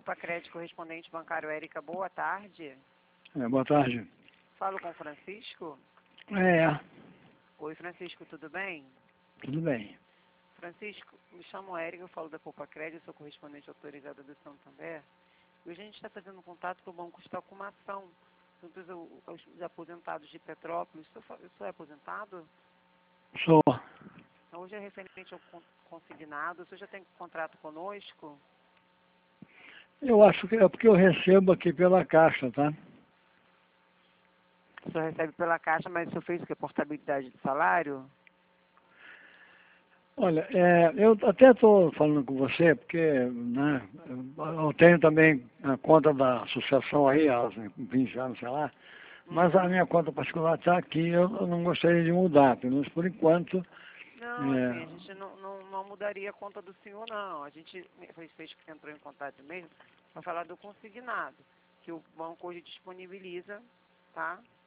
Poupa-Crédito, correspondente bancário Érica, boa tarde. Boa tarde. Falo com o Francisco. Oi, Francisco, tudo bem? Tudo bem. Francisco, me chamo Érica, eu falo da Poupa-Crédito, sou correspondente autorizada do Santander. E hoje a gente está fazendo contato com o banco está com uma ação junto aos aposentados de Petrópolis. O senhor é aposentado? Sou. Então, hoje é referente ao consignado. O senhor já tem contrato conosco? Eu acho que é porque eu recebo aqui pela Caixa, tá? O senhor recebe pela Caixa, mas o senhor fez o que? Portabilidade de salário? Olha, eu até estou falando com você porque, né, eu tenho também a conta da associação aí, há uns 20 anos, sei lá, mas a minha conta particular está aqui, eu não gostaria de mudar, pelo menos por enquanto. Não, assim, a gente não mudaria a conta do senhor, não. A gente fez que entrou em contato mesmo para falar do consignado, que o banco hoje disponibiliza, tá?